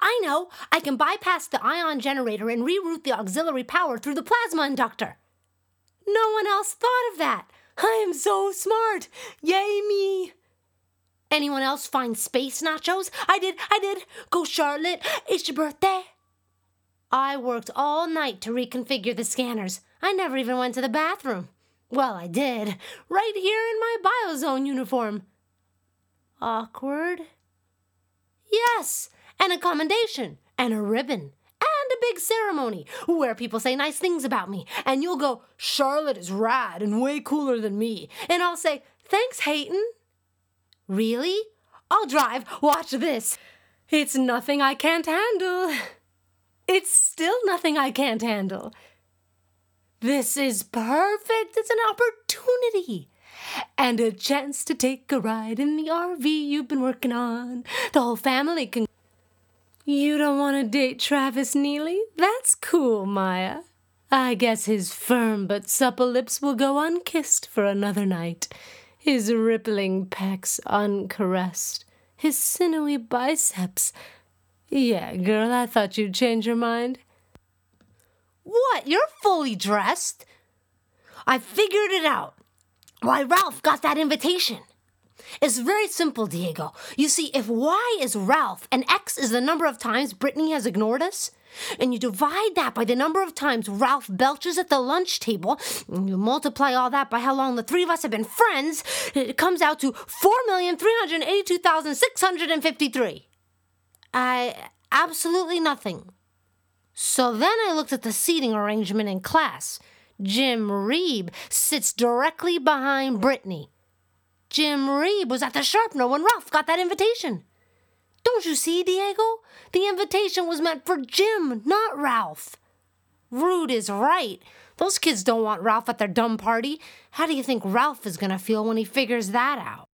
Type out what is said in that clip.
I know! I can bypass the ion generator and reroute the auxiliary power through the plasma inductor. No one else thought of that. I am so smart. Yay me. Anyone else find space nachos? I did. Go Charlotte, it's your birthday. I worked all night to reconfigure the scanners. I never even went to the bathroom. Well, I did, right here in my Biozone uniform. Awkward? Yes, and a commendation, and a ribbon, and a big ceremony where people say nice things about me, and you'll go, Charlotte is rad and way cooler than me, and I'll say, thanks, Hayton. Really? I'll drive. Watch this. It's nothing I can't handle. It's still nothing I can't handle. This is perfect. It's an opportunity. And a chance to take a ride in the RV you've been working on. The whole family can... You don't want to date Travis Neely? That's cool, Maya. I guess his firm but supple lips will go unkissed for another night. His rippling pecs uncaressed. His sinewy biceps. Yeah, girl, I thought you'd change your mind. What? You're fully dressed? I figured it out. Why Ralph got that invitation. It's very simple, Diego. You see, if Y is Ralph and X is the number of times Brittany has ignored us, and you divide that by the number of times Ralph belches at the lunch table, and you multiply all that by how long the three of us have been friends, it comes out to 4,382,653. Absolutely nothing. So then I looked at the seating arrangement in class. Jim Reeb sits directly behind Brittany. Jim Reeb was at the sharpener when Ralph got that invitation. Don't you see, Diego? The invitation was meant for Jim, not Ralph. Rude is right. Those kids don't want Ralph at their dumb party. How do you think Ralph is going to feel when he figures that out?